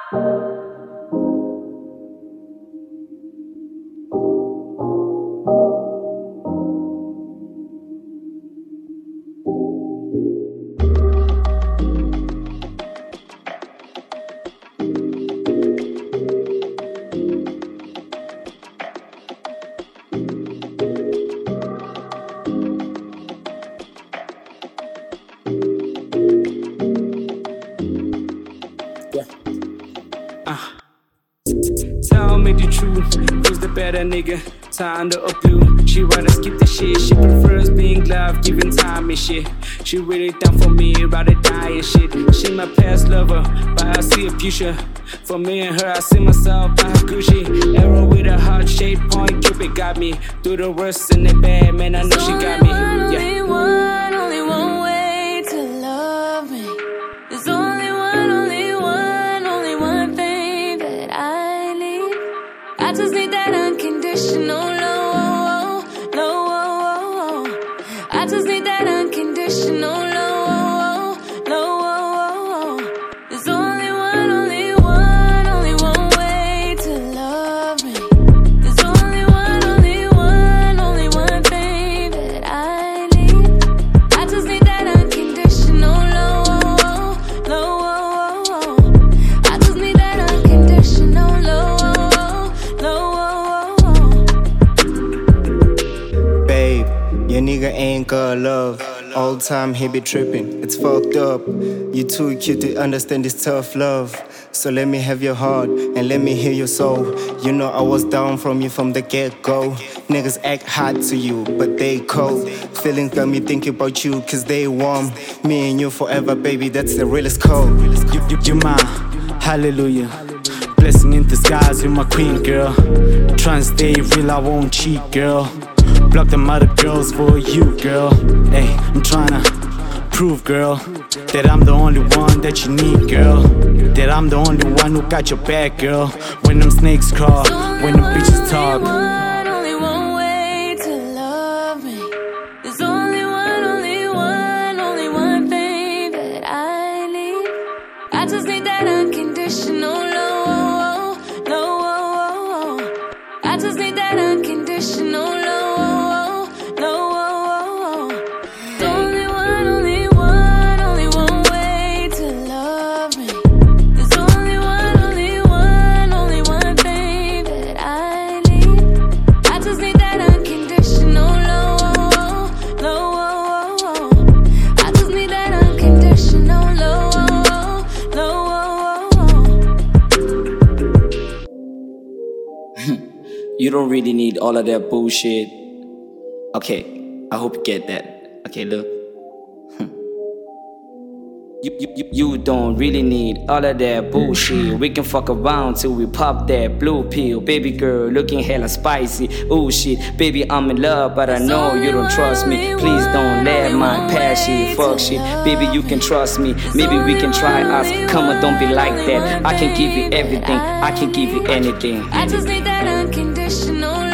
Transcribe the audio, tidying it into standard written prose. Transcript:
Tell me the truth, who's the better nigga? Time to upload. She rather skip the shit. She prefers being loved, giving time and shit. She really down for me, rather die and shit. She my past lover, but I see a future. For me and her, I see myself by her Gucci. Arrow with a heart shape, point Cupid got me. Through the worst and the bad, man, I know she got me. Only one way to love me. There's only one thing that I need. I just need that unconditional love. I just need that unconditional love. There's only one way to love me. There's only one thing that I need. I just need that unconditional love. I just need that unconditional love. Babe, your nigga ain't got love. All time he be tripping, it's fucked up. You too cute to understand this tough love. So let me have your heart and let me hear your soul. You know I was down from you from the get-go. Niggas act hot to you, but they cold. Feelings got me thinking about you cause they warm. Me and you forever, baby, that's the realest code. You mine, hallelujah. Blessing in disguise, you my queen, girl. Trying to stay real, I won't cheat, girl. Block them other girls for you, girl. Hey, I'm tryna prove, girl, that I'm the only one that you need, girl. That I'm the only one who got your back, girl. When them snakes crawl, when them bitches talk. Only one way to love me. There's only one thing that I need. I just need that unconditional love. I just need that unconditional love. Only one way to love me. There's only one thing that I need. I just need that unconditional love. I just need that unconditional love. You don't really need all of that bullshit. Okay, I hope you get that. Okay, look. You don't really need all of that bullshit. We can fuck around till we pop that blue pill. Baby girl looking hella spicy. Ooh shit, baby I'm in love, but I know you don't trust me. Please don't let my passion fuck shit. Baby you can trust me, maybe we can try us. Come on, don't be like that. I can give you everything, I can give you anything. I just need that unconditional